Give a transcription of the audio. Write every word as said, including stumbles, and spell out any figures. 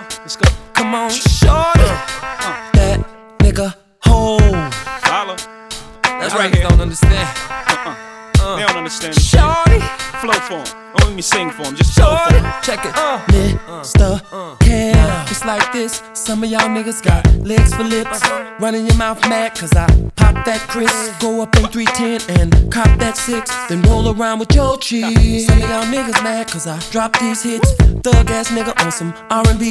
Let's go. Come on, shorty. Uh, that nigga home. Holla. That's right right, here. don't understand. Uh-uh. Uh, They don't understand this. Shorty. Flow for 'em. Don't let me sing for 'em. Just flow for 'em. Check it. Uh, Mister Uh, Cam. It's like this. Some of y'all niggas got legs for lips. Running your mouth mad cause I pop that Chris. Go up in three ten and cop that six. Then roll around with your cheese. Some of y'all niggas mad cause I drop these hits. Thug ass nigga on some R and B